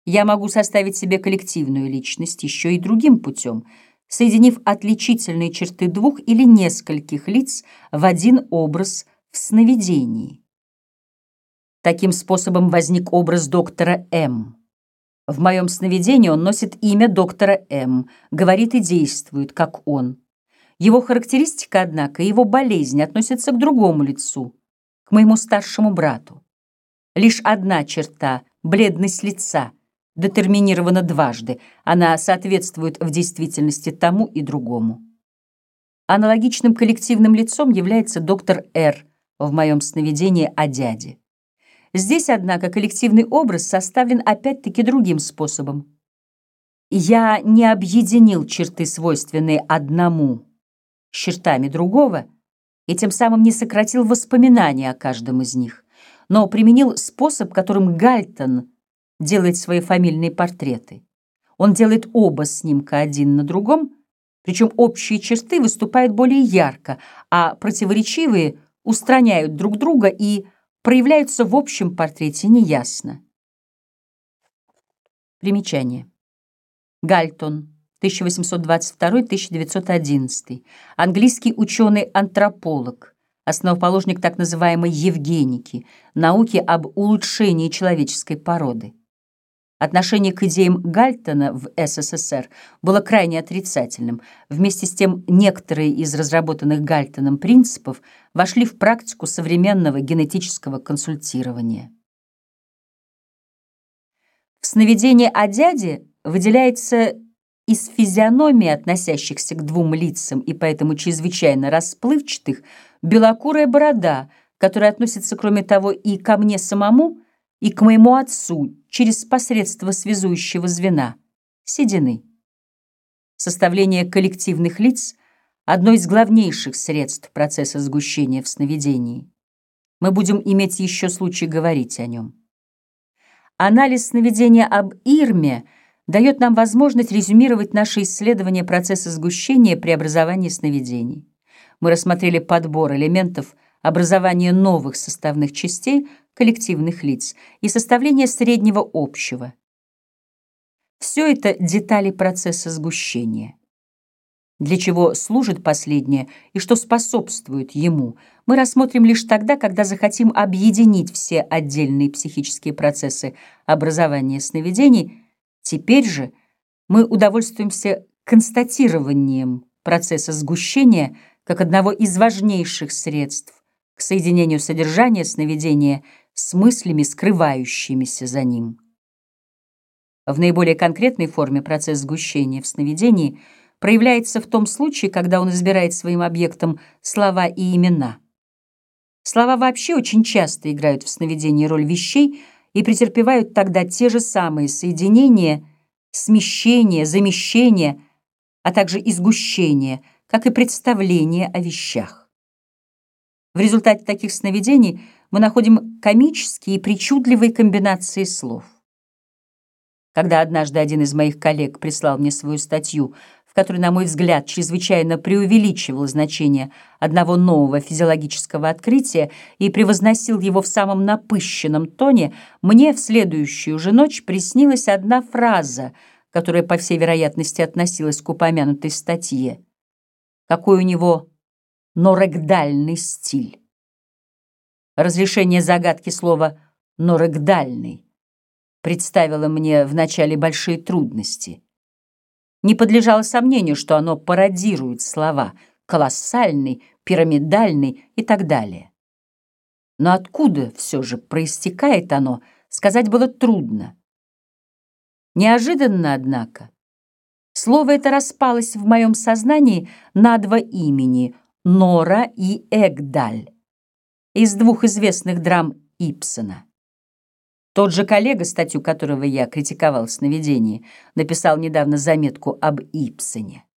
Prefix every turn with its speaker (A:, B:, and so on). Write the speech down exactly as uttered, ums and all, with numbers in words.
A: Я могу составить себе коллективную личность еще и другим путем, соединив отличительные черты двух или нескольких лиц в один образ в сновидении. Таким способом возник образ доктора М. В моем сновидении он носит имя доктора М, говорит и действует, как он. Его характеристика, однако, и его болезнь относятся к другому лицу, к моему старшему брату. Лишь одна черта — бледность лица — детерминирована дважды, она соответствует в действительности тому и другому. Аналогичным коллективным лицом является доктор Р в моем сновидении о дяде. Здесь, однако, коллективный образ составлен опять-таки другим способом. Я не объединил черты, свойственные одному, с чертами другого, и тем самым не сократил воспоминания о каждом из них, но применил способ, которым Гальтон делает свои фамильные портреты. Он делает оба снимка один на другом, причем общие черты выступают более ярко, а противоречивые устраняют друг друга и проявляются в общем портрете неясно. Примечание. Гальтон, тысяча восемьсот двадцать второй — тысяча девятьсот одиннадцатый, английский ученый-антрополог, основоположник так называемой евгеники, науки об улучшении человеческой породы. Отношение к идеям Гальтона в СССР было крайне отрицательным. Вместе с тем, некоторые из разработанных Гальтоном принципов вошли в практику современного генетического консультирования. В сновидении о дяде выделяется из физиономии, относящихся к двум лицам и поэтому чрезвычайно расплывчатых, белокурая борода, которая относится, кроме того, и ко мне самому, и к моему отцу через посредство связующего звена — седины. Составление коллективных лиц — одно из главнейших средств процесса сгущения в сновидении. Мы будем иметь еще случай говорить о нем. Анализ сновидения об Ирме дает нам возможность резюмировать наши исследования процесса сгущения при образовании сновидений. Мы рассмотрели подбор элементов образования новых составных частей коллективных лиц и составление среднего общего. Все это детали процесса сгущения. Для чего служит последнее и что способствует ему, мы рассмотрим лишь тогда, когда захотим объединить все отдельные психические процессы образования сновидений. Теперь же мы удовольствуемся констатированием процесса сгущения как одного из важнейших средств к соединению содержания сновидения с мыслями, скрывающимися за ним. В наиболее конкретной форме процесс сгущения в сновидении проявляется в том случае, когда он избирает своим объектом слова и имена. Слова вообще очень часто играют в сновидении роль вещей и претерпевают тогда те же самые соединения, смещения, замещения, а также изгущения, как и представления о вещах. В результате таких сновидений мы находим комические и причудливые комбинации слов. Когда однажды один из моих коллег прислал мне свою статью, в которой, на мой взгляд, чрезвычайно преувеличивал значение одного нового физиологического открытия и превозносил его в самом напыщенном тоне, мне в следующую же ночь приснилась одна фраза, которая, по всей вероятности, относилась к упомянутой статье. Какой у него норегдальный стиль. Разрешение загадки слова «норегдальный» представило мне вначале большие трудности. Не подлежало сомнению, что оно пародирует слова «колоссальный», «пирамидальный» и так далее. Но откуда все же проистекает оно, сказать было трудно. Неожиданно, однако, слово это распалось в моем сознании на два имени — Нора и Эгдаль, из двух известных драм Ибсена. Тот же коллега, статью которого я критиковал в сновидении, написал недавно заметку об Ибсене.